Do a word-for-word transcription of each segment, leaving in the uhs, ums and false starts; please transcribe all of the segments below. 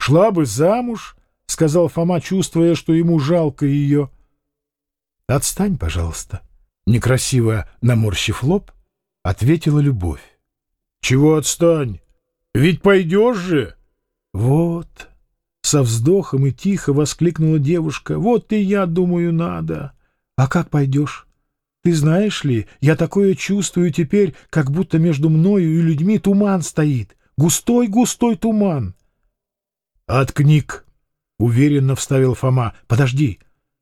Шла бы замуж, — сказал Фома, чувствуя, что ему жалко ее. — Отстань, пожалуйста. Некрасиво наморщив лоб, ответила Любовь. — Чего отстань? Ведь пойдешь же? — Вот. Со вздохом и тихо воскликнула девушка. — Вот и я думаю, надо. А как пойдешь? Ты знаешь ли, я такое чувствую теперь, как будто между мною и людьми туман стоит. Густой-густой туман. — От книг, — уверенно вставил Фома. — Подожди.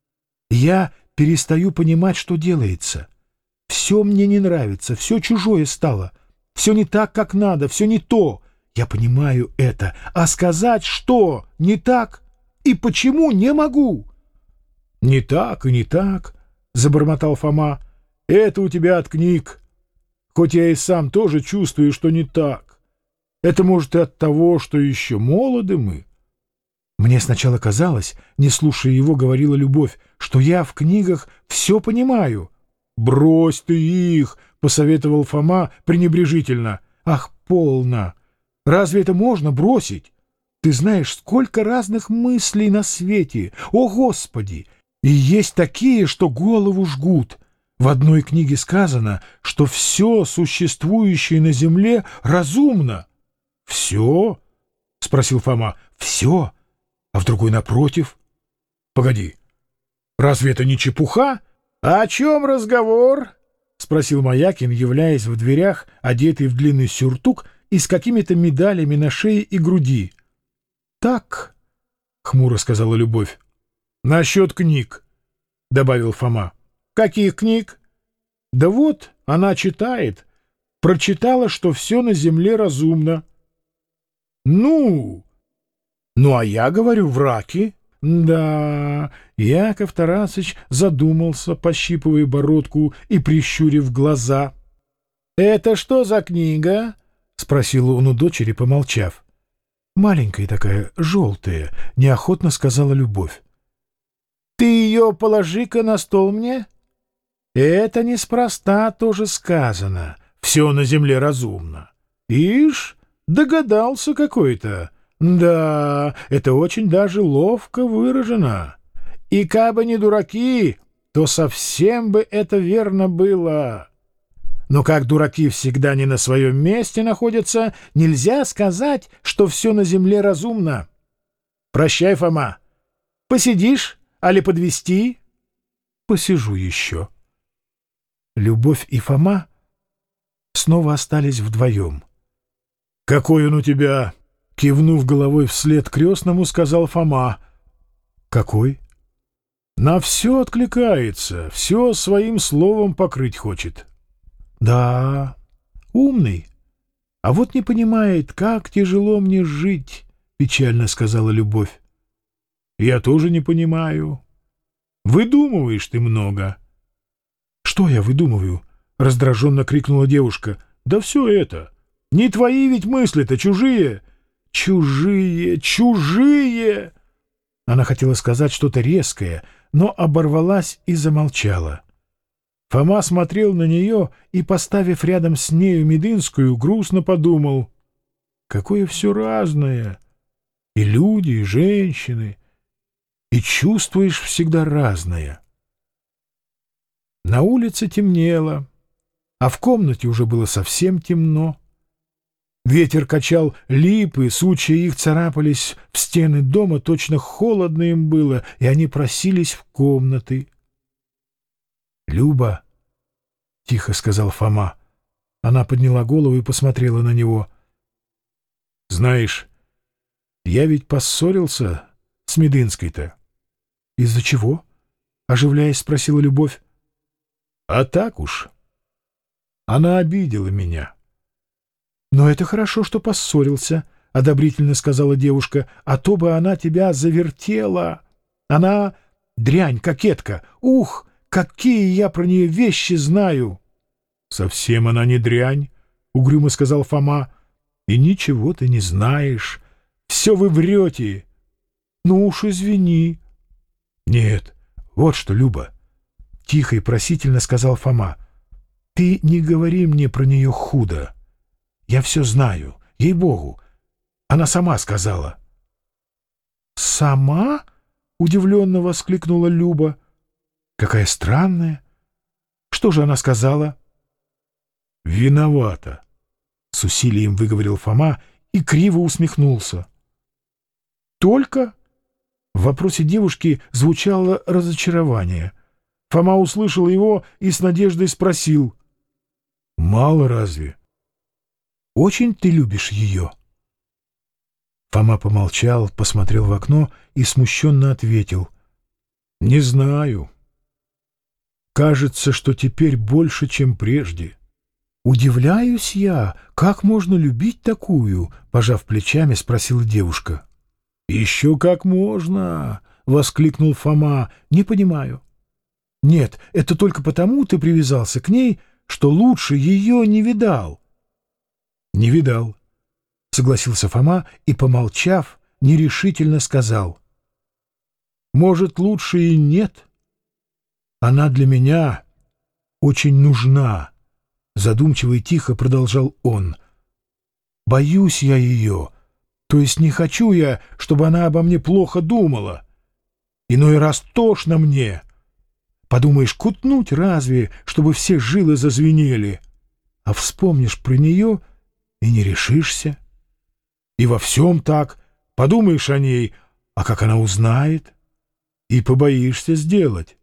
Я перестаю понимать, что делается. Все мне не нравится, все чужое стало. Все не так, как надо, все не то. Я понимаю это. А сказать, что не так и почему, не могу. — Не так и не так, — забормотал Фома. — Это у тебя от книг. Хоть я и сам тоже чувствую, что не так. Это, может, и от того, что еще молоды мы. Мне сначала казалось, не слушая его, говорила Любовь, что я в книгах все понимаю. — Брось ты их, — посоветовал Фома пренебрежительно. — Ах, полно! Разве это можно бросить? Ты знаешь, сколько разных мыслей на свете. О, Господи! И есть такие, что голову жгут. В одной книге сказано, что все существующее на земле разумно. — Все? — спросил Фома. — Все. А в другой напротив. — Погоди, разве это не чепуха? — А о чем разговор? — спросил Маякин, являясь в дверях, одетый в длинный сюртук и с какими-то медалями на шее и груди. — Так, — хмуро сказала Любовь. — Насчет книг, — добавил Фома. — Каких книг? — Да вот, она читает. Прочитала, что все на земле разумно. — Ну... Ну, а я говорю, враки. Да, Яков Тарасыч задумался, пощипывая бородку и прищурив глаза. — Это что за книга? — спросил он у дочери, помолчав. — Маленькая такая, желтая, — неохотно сказала Любовь. — Ты ее положи-ка на стол мне. — Это неспроста тоже сказано. Все на земле разумно. Ишь, догадался какой-то. Да, это очень даже ловко выражено. И кабы не дураки, то совсем бы это верно было. Но как дураки всегда не на своем месте находятся, нельзя сказать, что все на земле разумно. Прощай, Фома. Посидишь, али подвести? Посижу еще. Любовь и Фома снова остались вдвоем. — Какой он у тебя! — кивнув головой вслед крестному, сказал Фома. — Какой? — На все откликается, все своим словом покрыть хочет. — Да, умный. А вот не понимает, как тяжело мне жить, — печально сказала Любовь. — Я тоже не понимаю. Выдумываешь ты много. — Что я выдумываю? — раздраженно крикнула девушка. — Да все это. Не твои ведь мысли-то, чужие. Чужие, чужие! Она хотела сказать что-то резкое, но оборвалась и замолчала. Фома смотрел на нее и, поставив рядом с нею Медынскую, грустно подумал: какое все разное! И люди, и женщины, и чувствуешь всегда разное. На улице темнело, а в комнате уже было совсем темно. Ветер качал липы, сучья их царапались в стены дома, точно холодно им было, и они просились в комнаты. — Люба, — тихо сказал Фома. Она подняла голову и посмотрела на него. — Знаешь, я ведь поссорился с Медынской-то. — Из-за чего? — оживляясь, спросила Любовь. — А так уж. Она обидела меня. — Но это хорошо, что поссорился, — одобрительно сказала девушка, — а то бы она тебя завертела. Она дрянь, кокетка. Ух, какие я про нее вещи знаю! — Совсем она не дрянь, — угрюмо сказал Фома. — И ничего ты не знаешь. Все вы врете. — Ну уж извини. — Нет, вот что, Люба, — тихо и просительно сказал Фома, — ты не говори мне про нее худо. Я все знаю, ей-богу. Она сама сказала. «Сама?» — удивленно воскликнула Люба. «Какая странная! Что же она сказала?» «Виновата», — с усилием выговорил Фома и криво усмехнулся. «Только?» — в вопросе девушки звучало разочарование. Фома услышал его и с надеждой спросил: «Мало разве? Очень ты любишь ее?» Фома помолчал, посмотрел в окно и смущенно ответил: «Не знаю. Кажется, что теперь больше, чем прежде». «Удивляюсь я, как можно любить такую?» — пожав плечами, спросила девушка. «Еще как можно!» — воскликнул Фома. «Не понимаю». «Нет, это только потому ты привязался к ней, что лучше ее не видал». «Не видал», — согласился Фома и, помолчав, нерешительно сказал: «Может, лучше и нет. Она для меня очень нужна», — задумчиво и тихо продолжал он. «Боюсь я ее, то есть не хочу я, чтобы она обо мне плохо думала. Иной раз тошно мне. Подумаешь, кутнуть разве, чтобы все жилы зазвенели, а вспомнишь про нее и не решишься. И во всем так, подумаешь о ней, а как она узнает, и побоишься сделать».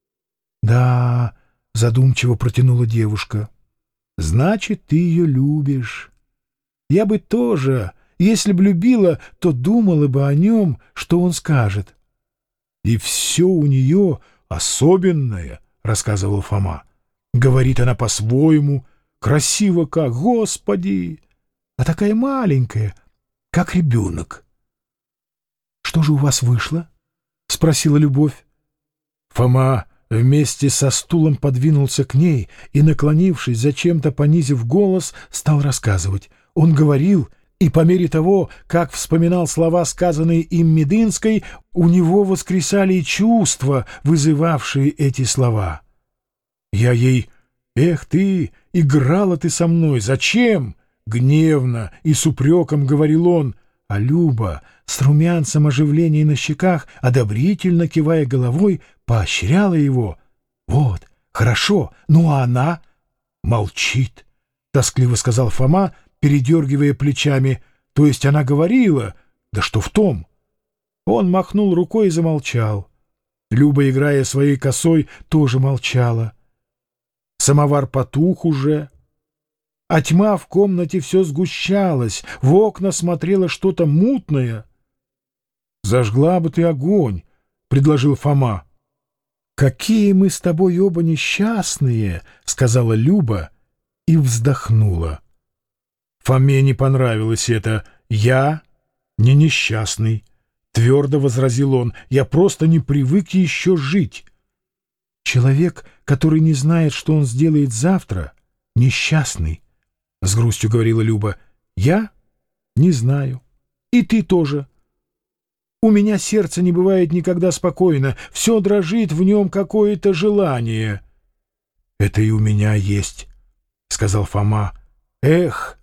«Да», — задумчиво протянула девушка, — «значит, ты ее любишь. Я бы тоже, если б любила, то думала бы о нем, что он скажет». «И все у нее особенное», — рассказывал Фома. «Говорит она по-своему, красиво как, Господи, а такая маленькая, как ребенок». «Что же у вас вышло?» — спросила Любовь. Фома вместе со стулом подвинулся к ней и, наклонившись, зачем-то понизив голос, стал рассказывать. Он говорил, и по мере того, как вспоминал слова, сказанные им Медынской, у него воскресали чувства, вызывавшие эти слова. «Я ей: эх ты, играла ты со мной, зачем?» Гневно и с упреком говорил он, а Люба, с румянцем оживления на щеках, одобрительно кивая головой, поощряла его. «Вот, хорошо, ну а она?» «Молчит», — тоскливо сказал Фома, передергивая плечами. «То есть она говорила? Да что в том?» Он махнул рукой и замолчал. Люба, играя своей косой, тоже молчала. Самовар потух уже, а тьма в комнате все сгущалась, в окна смотрело что-то мутное. «Зажгла бы ты огонь», — предложил Фома. «Какие мы с тобой оба несчастные», — сказала Люба и вздохнула. Фоме не понравилось это. «Я не несчастный», — твердо возразил он. «Я просто не привык еще жить». «Человек, который не знает, что он сделает завтра, несчастный», — с грустью говорила Люба. «Я не знаю. И ты тоже. У меня сердце не бывает никогда спокойно, все дрожит в нем какое-то желание». «Это и у меня есть», — сказал Фома. «Эх,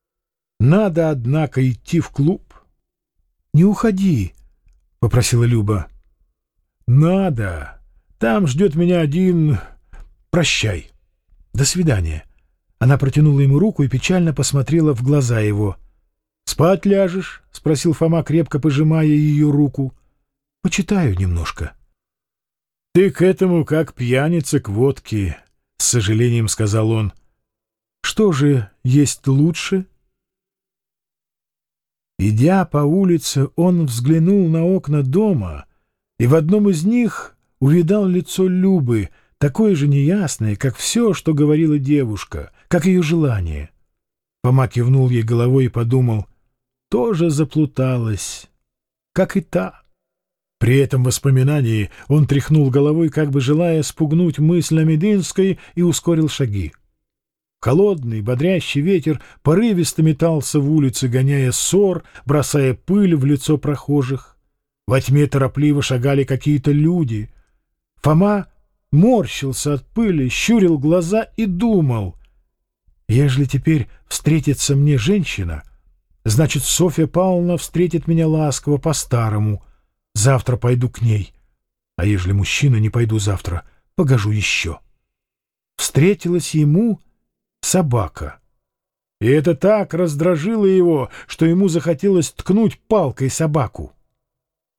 надо, однако, идти в клуб». «Не уходи», — попросила Люба. «Надо. Там ждет меня один... Прощай. До свидания». Она протянула ему руку и печально посмотрела в глаза его. «Спать ляжешь?» — спросил Фома, крепко пожимая ее руку. «Почитаю немножко». «Ты к этому как пьяница к водке», — с сожалением сказал он. «Что же есть лучше?» Идя по улице, он взглянул на окна дома и в одном из них увидал лицо Любы, такое же неясное, как все, что говорила девушка, как ее желание. Фома кивнул ей головой и подумал: тоже заплуталась, как и та. При этом воспоминании он тряхнул головой, как бы желая спугнуть мысль о Медынской, и ускорил шаги. Холодный, бодрящий ветер порывисто метался в улице, гоняя ссор, бросая пыль в лицо прохожих. Во тьме торопливо шагали какие-то люди. Фома морщился от пыли, щурил глаза и думал: ежели теперь встретится мне женщина, значит, Софья Павловна встретит меня ласково по-старому, Завтра пойду к ней, а ежели мужчина не пойду завтра, погожу еще. Встретилась ему собака. И это так раздражило его, что ему захотелось ткнуть палкой собаку.